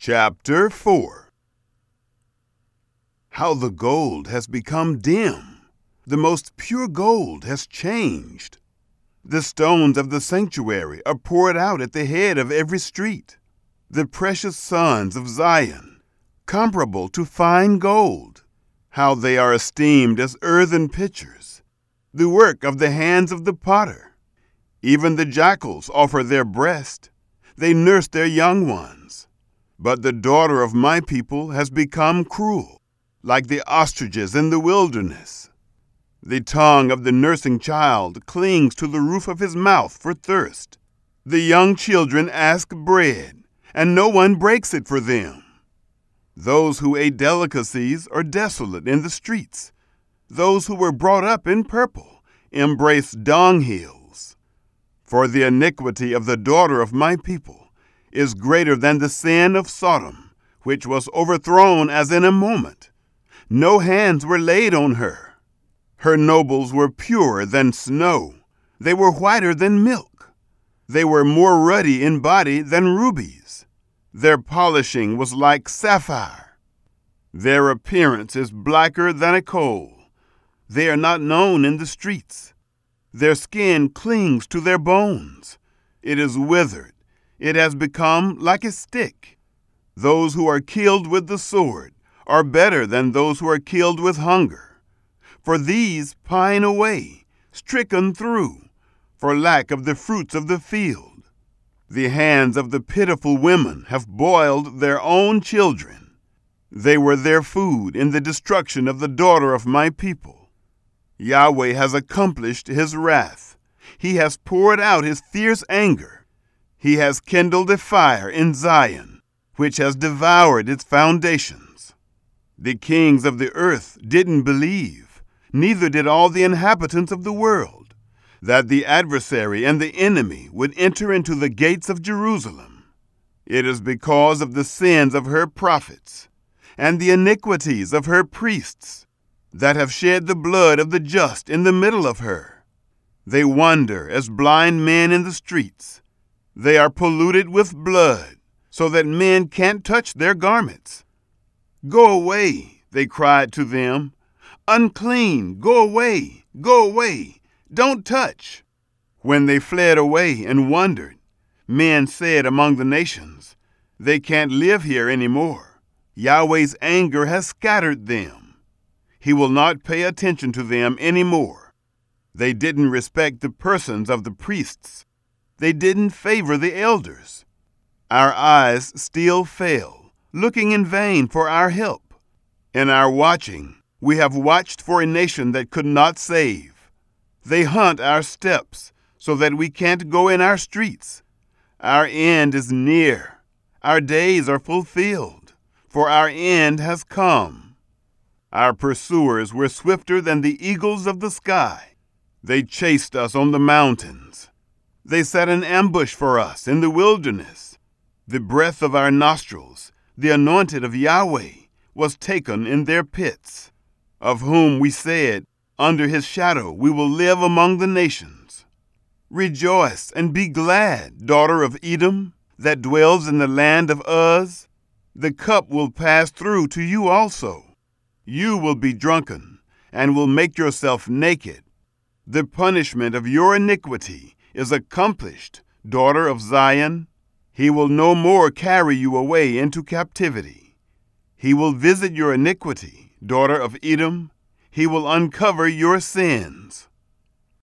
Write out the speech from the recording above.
Chapter 4. How the gold has become dim. The most pure gold has changed. The stones of the sanctuary are poured out at the head of every street. The precious sons of Zion, comparable to fine gold. How they are esteemed as earthen pitchers, the work of the hands of the potter. Even the jackals offer their breast. They nurse their young ones. But the daughter of my people has become cruel, like the ostriches in the wilderness. The tongue of the nursing child clings to the roof of his mouth for thirst. The young children ask bread, and no one breaks it for them. Those who ate delicacies are desolate in the streets. Those who were brought up in purple embrace dunghills. For the iniquity of the daughter of my people is greater than the sin of Sodom, which was overthrown as in a moment. No hands were laid on her. Her nobles were purer than snow. They were whiter than milk. They were more ruddy in body than rubies. Their polishing was like sapphire. Their appearance is blacker than a coal. They are not known in the streets. Their skin clings to their bones. It is withered. It has become like a stick. Those who are killed with the sword are better than those who are killed with hunger. For these pine away, stricken through, for lack of the fruits of the field. The hands of the pitiful women have boiled their own children. They were their food in the destruction of the daughter of my people. Yahweh has accomplished his wrath. He has poured out his fierce anger. He has kindled a fire in Zion, which has devoured its foundations. The kings of the earth didn't believe, neither did all the inhabitants of the world, that the adversary and the enemy would enter into the gates of Jerusalem. It is because of the sins of her prophets and the iniquities of her priests that have shed the blood of the just in the middle of her. They wander as blind men in the streets. They are polluted with blood, so that men can't touch their garments. Go away, they cried to them. Unclean, go away, go away, don't touch. When they fled away and wandered, men said among the nations, they can't live here anymore. Yahweh's anger has scattered them. He will not pay attention to them anymore. They didn't respect the persons of the priests. They didn't favor the elders. Our eyes still fail, looking in vain for our help. In our watching, we have watched for a nation that could not save. They hunt our steps so that we can't go in our streets. Our end is near. Our days are fulfilled, for our end has come. Our pursuers were swifter than the eagles of the sky. They chased us on the mountains. They set an ambush for us in the wilderness. The breath of our nostrils, the anointed of Yahweh, was taken in their pits, of whom we said, under his shadow we will live among the nations. Rejoice and be glad, daughter of Edom, that dwells in the land of Uz. The cup will pass through to you also. You will be drunken, and will make yourself naked. The punishment of your iniquity is accomplished, daughter of Zion. He will no more carry you away into captivity. He will visit your iniquity, daughter of Edom. He will uncover your sins.